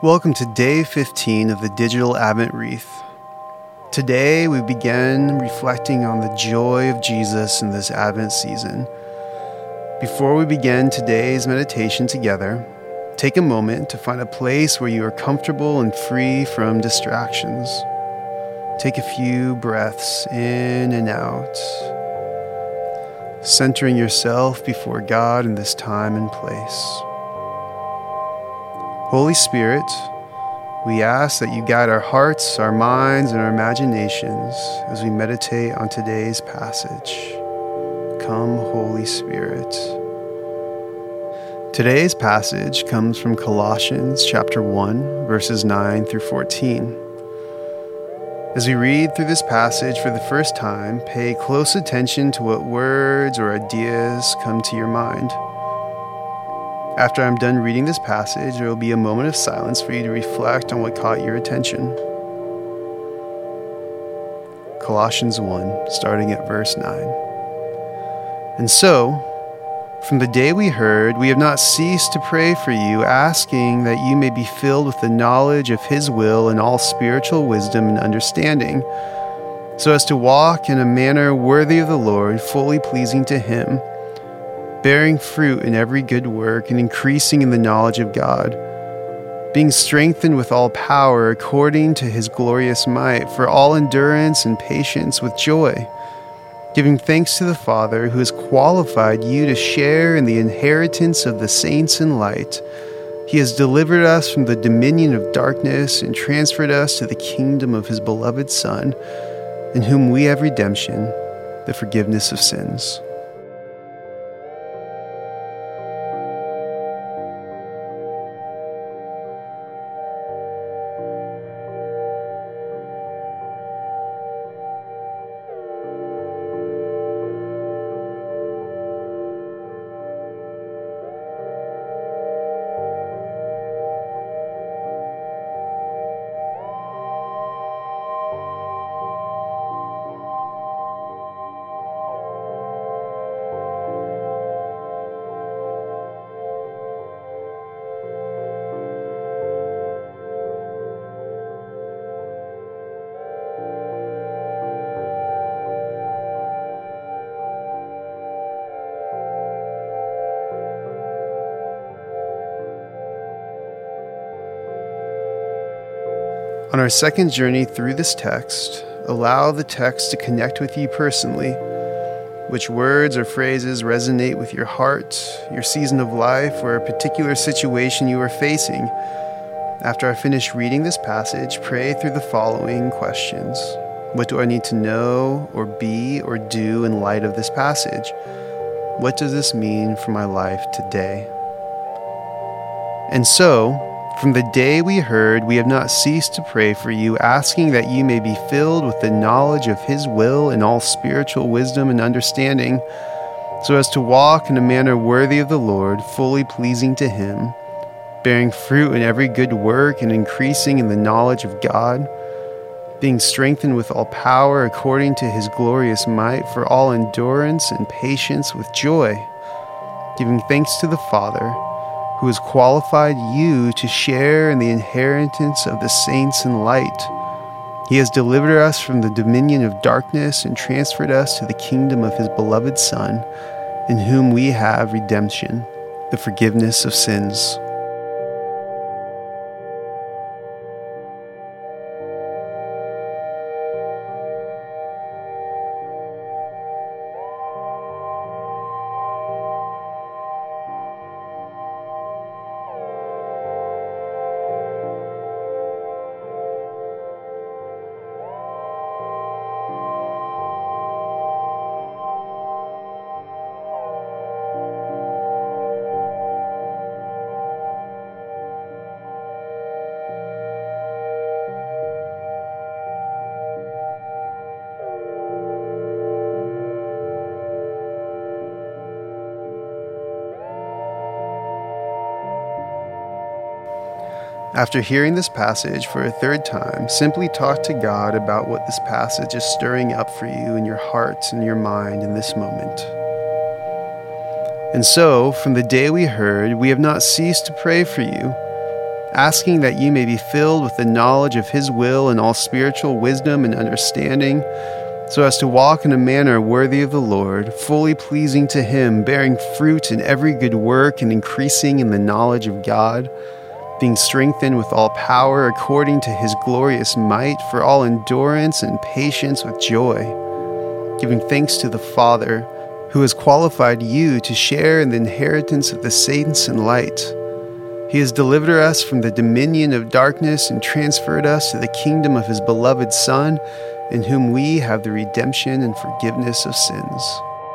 Welcome to day 15 of the Digital Advent Wreath. Today we begin reflecting on the joy of Jesus in this Advent season. Before we begin today's meditation together, take a moment to find a place where you are comfortable and free from distractions. Take a few breaths in and out, centering yourself before God in this time and place. Holy Spirit, we ask that you guide our hearts, our minds, and our imaginations as we meditate on today's passage. Come, Holy Spirit. Today's passage comes from Colossians chapter 1, verses 9 through 14. As we read through this passage for the first time, pay close attention to what words or ideas come to your mind. After I'm done reading this passage, there will be a moment of silence for you to reflect on what caught your attention. Colossians 1, starting at verse 9. And so, from the day we heard, we have not ceased to pray for you, asking that you may be filled with the knowledge of His will and all spiritual wisdom and understanding, so as to walk in a manner worthy of the Lord, fully pleasing to Him, bearing fruit in every good work and increasing in the knowledge of God, being strengthened with all power according to His glorious might, for all endurance and patience with joy, giving thanks to the Father who has qualified you to share in the inheritance of the saints in light. He has delivered us from the dominion of darkness and transferred us to the kingdom of His beloved Son, in whom we have redemption, the forgiveness of sins. On our second journey through this text, allow the text to connect with you personally. Which words or phrases resonate with your heart, your season of life, or a particular situation you are facing? After I finish reading this passage, pray through the following questions. What do I need to know or be or do in light of this passage? What does this mean for my life today? And so, from the day we heard, we have not ceased to pray for you, asking that you may be filled with the knowledge of His will and all spiritual wisdom and understanding, so as to walk in a manner worthy of the Lord, fully pleasing to Him, bearing fruit in every good work and increasing in the knowledge of God, being strengthened with all power according to His glorious might, for all endurance and patience with joy, giving thanks to the Father, who has qualified you to share in the inheritance of the saints in light. He has delivered us from the dominion of darkness and transferred us to the kingdom of His beloved Son, in whom we have redemption, the forgiveness of sins. After hearing this passage for a third time, simply talk to God about what this passage is stirring up for you in your heart and your mind in this moment. And so, from the day we heard, we have not ceased to pray for you, asking that you may be filled with the knowledge of His will and all spiritual wisdom and understanding, so as to walk in a manner worthy of the Lord, fully pleasing to Him, bearing fruit in every good work and increasing in the knowledge of God, being strengthened with all power according to His glorious might, for all endurance and patience with joy, giving thanks to the Father, who has qualified you to share in the inheritance of the saints in light. He has delivered us from the dominion of darkness and transferred us to the kingdom of His beloved Son, in whom we have the redemption and forgiveness of sins.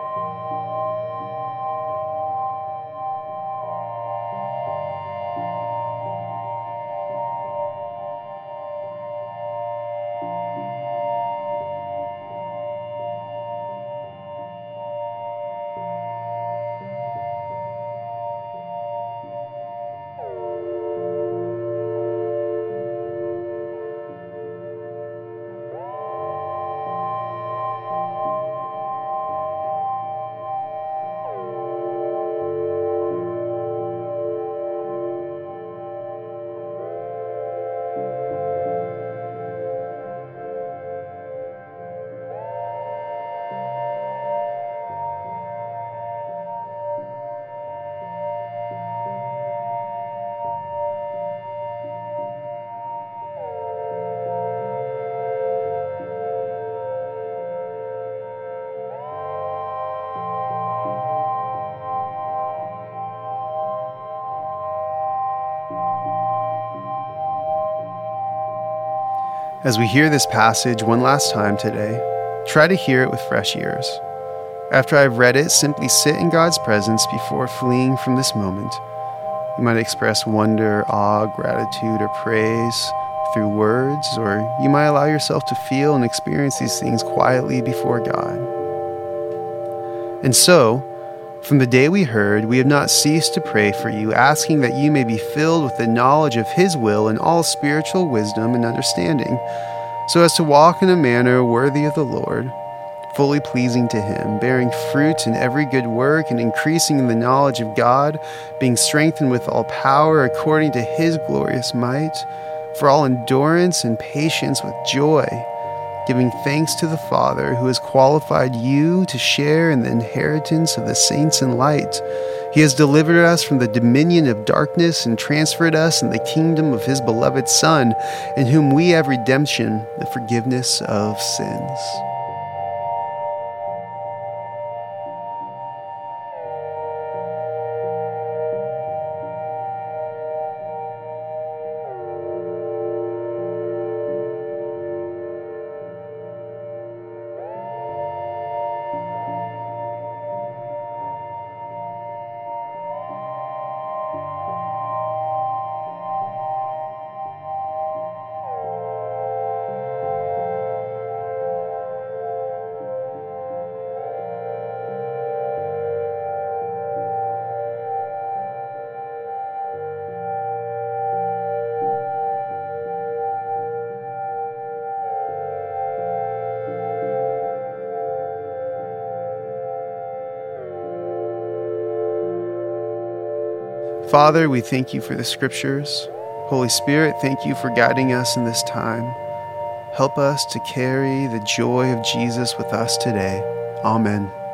As we hear this passage one last time today, try to hear it with fresh ears. After I've read it, simply sit in God's presence before fleeing from this moment. You might express wonder, awe, gratitude, or praise through words, or you might allow yourself to feel and experience these things quietly before God. And so, from the day we heard, we have not ceased to pray for you, asking that you may be filled with the knowledge of His will and all spiritual wisdom and understanding, so as to walk in a manner worthy of the Lord, fully pleasing to Him, bearing fruit in every good work and increasing in the knowledge of God, being strengthened with all power according to His glorious might, for all endurance and patience with joy, giving thanks to the Father, who has qualified you to share in the inheritance of the saints in light. He has delivered us from the dominion of darkness and transferred us in the kingdom of His beloved Son, in whom we have redemption, the forgiveness of sins. Father, we thank you for the scriptures. Holy Spirit, thank you for guiding us in this time. Help us to carry the joy of Jesus with us today. Amen.